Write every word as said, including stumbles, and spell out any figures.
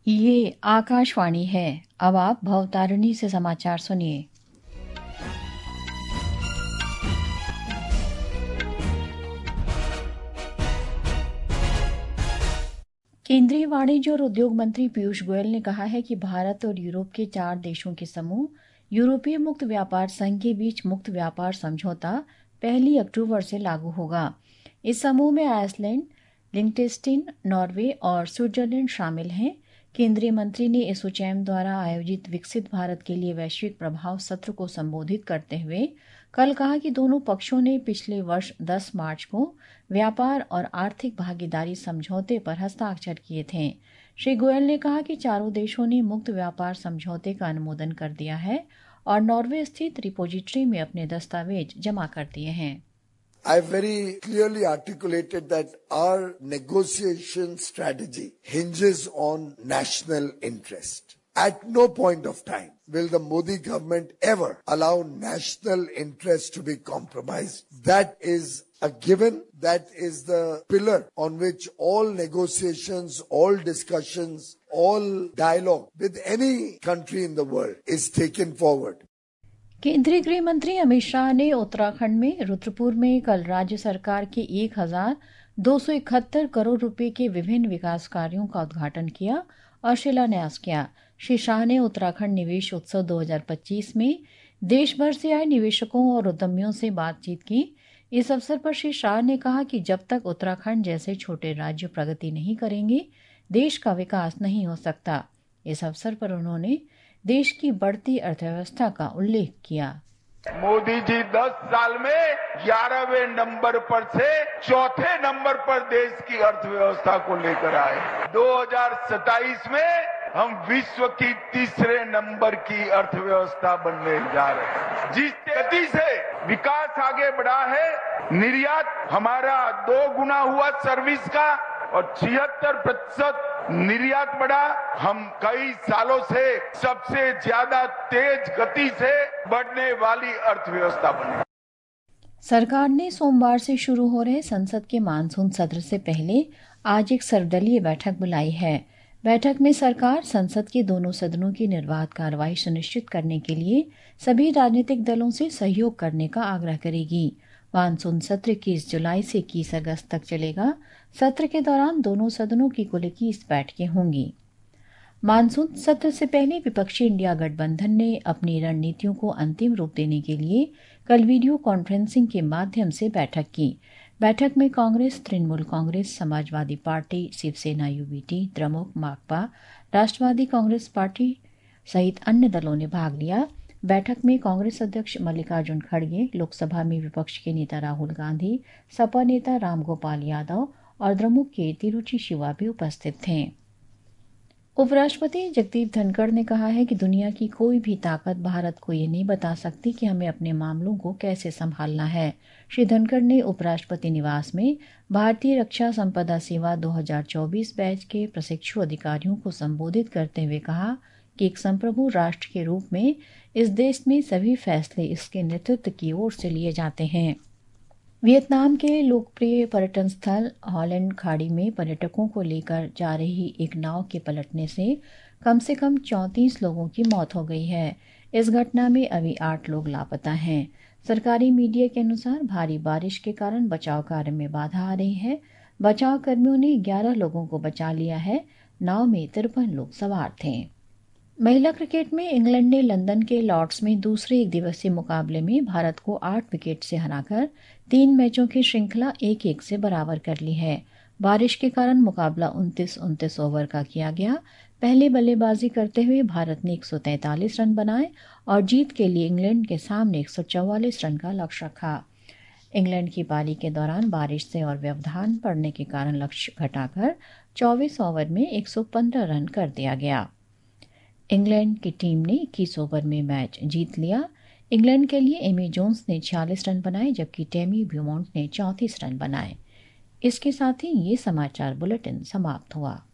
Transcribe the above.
ये आकाशवाणी है। अब आप भवतारिणी से समाचार सुनिए। केंद्रीय वाणिज्य और उद्योग मंत्री पीयूष गोयल ने कहा है कि भारत और यूरोप के चार देशों के समूह यूरोपीय मुक्त व्यापार संघ के बीच मुक्त व्यापार समझौता पहली अक्टूबर से लागू होगा। इस समूह में आइसलैंड, लिंक्टेनस्टीन, नॉर्वे और स्विट्जरलैंड शामिल हैं। केंद्रीय मंत्री ने एसोचैम द्वारा आयोजित विकसित भारत के लिए वैश्विक प्रभाव सत्र को संबोधित करते हुए कल कहा कि दोनों पक्षों ने पिछले वर्ष दस मार्च को व्यापार और आर्थिक भागीदारी समझौते पर हस्ताक्षर किए थे। श्री गोयल ने कहा कि चारों देशों ने मुक्त व्यापार समझौते का अनुमोदन कर दिया है और नॉर्वे स्थित रिपोजिटरी में अपने दस्तावेज जमा कर दिए हैं। I very clearly articulated that our negotiation strategy hinges on national interest. At no point of time will the Modi government ever allow national interest to be compromised. That is a given. That is the pillar on which all negotiations, all discussions, all dialogue with any country in the world is taken forward. केंद्रीय गृह मंत्री अमित शाह ने उत्तराखंड में रुद्रपुर में कल राज्य सरकार के एक हजार दो सौ इकहत्तर करोड़ रुपए के विभिन्न विकास कार्यों का उद्घाटन किया और शिलान्यास किया। श्री शाह ने उत्तराखंड निवेश उत्सव दो हज़ार पच्चीस में देश भर से आए निवेशकों और उद्यमियों से बातचीत की। इस अवसर पर श्री शाह ने कहा कि जब तक उत्तराखंड जैसे छोटे राज्य प्रगति नहीं करेंगे, देश का विकास नहीं हो सकता। इस अवसर पर उन्होंने देश की बढ़ती अर्थव्यवस्था का उल्लेख किया। मोदी जी दस साल में ग्यारहवें नंबर पर से चौथे नंबर पर देश की अर्थव्यवस्था को लेकर आए। दो हज़ार सत्ताईस में हम विश्व की तीसरे नंबर की अर्थव्यवस्था बनने जा रहे हैं। जिस गति से विकास आगे बढ़ा है, निर्यात हमारा दो गुना हुआ सर्विस का और छिहत्तर प्रतिशत निर्यात बढ़ा। हम कई सालों से सबसे ज्यादा तेज गति से बढ़ने वाली अर्थव्यवस्था बने। सरकार ने सोमवार से शुरू हो रहे संसद के मानसून सत्र से पहले आज एक सर्वदलीय बैठक बुलाई है। बैठक में सरकार संसद के दोनों सदनों की निर्बाध कार्रवाई सुनिश्चित करने के लिए सभी राजनीतिक दलों से सहयोग करने का आग्रह करेगी। मानसून सत्र इक्कीस जुलाई से इक्कीस अगस्त तक चलेगा। सत्र के दौरान दोनों सदनों की कुल इक्कीस बैठकें होंगी। मानसून सत्र से पहले विपक्षी इंडिया गठबंधन ने अपनी रणनीतियों को अंतिम रूप देने के लिए कल वीडियो कॉन्फ्रेंसिंग के माध्यम से बैठक की। बैठक में Congress, Trinamool Congress, Samajwadi party, Shiv Sena UBT, Dramuk, Makpa, Rashtravadi Congress party सहित अन्य दलों ने भाग लिया। बैठक में कांग्रेस अध्यक्ष मल्लिकार्जुन खड़गे, लोकसभा में विपक्ष के नेता राहुल गांधी, सपा नेता रामगोपाल यादव और द्रमुक के तिरुचि शिवा भी उपस्थित थे। उपराष्ट्रपति जगदीप धनखड़ ने कहा है कि दुनिया की कोई भी ताकत भारत को ये नहीं बता सकती कि हमें अपने मामलों को कैसे संभालना है। श्री धनखड़ ने उपराष्ट्रपति निवास में भारतीय रक्षा संपदा सेवा दो हज़ार चौबीस बैच के प्रशिक्षु अधिकारियों को संबोधित करते हुए कहा कि एक संप्रभु राष्ट्र के रूप में इस देश में सभी फैसले इसके नेतृत्व की ओर से लिए जाते हैं। वियतनाम के लोकप्रिय पर्यटन स्थल हॉलैंड खाड़ी में पर्यटकों को लेकर जा रही एक नाव के पलटने से कम से कम चौंतीस लोगों की मौत हो गई है। इस घटना में अभी आठ लोग लापता हैं। सरकारी मीडिया के अनुसार भारी बारिश के कारण बचाव कार्य में बाधा आ रही है। बचाव कर्मियों ने ग्यारह लोगों को बचा लिया है। नाव में तिरपन लोग सवार थे। महिला क्रिकेट में इंग्लैंड ने लंदन के लॉर्ड्स में दूसरे एक दिवसीय मुकाबले में भारत को आठ विकेट से हराकर तीन मैचों की श्रृंखला एक एक से बराबर कर ली है। बारिश के कारण मुकाबला उनतीस उनतीस ओवर का किया गया। पहले बल्लेबाजी करते हुए भारत ने एक सौ तैंतालीस रन बनाए और जीत के लिए इंग्लैंड के सामने एक सौ चौवालीस रन का लक्ष्य रखा। इंग्लैंड की पारी के दौरान बारिश से और व्यवधान पड़ने के कारण लक्ष्य घटाकर चौबीस ओवर में एक सौ पंद्रह रन कर दिया गया। इंग्लैंड की टीम ने इक्कीस ओवर में मैच जीत लिया। इंग्लैंड के लिए एमी जोन्स ने छियालीस रन बनाए जबकि टेमी ब्यूमॉन्ट ने चौंतीस रन बनाए। इसके साथ ही ये समाचार बुलेटिन समाप्त हुआ।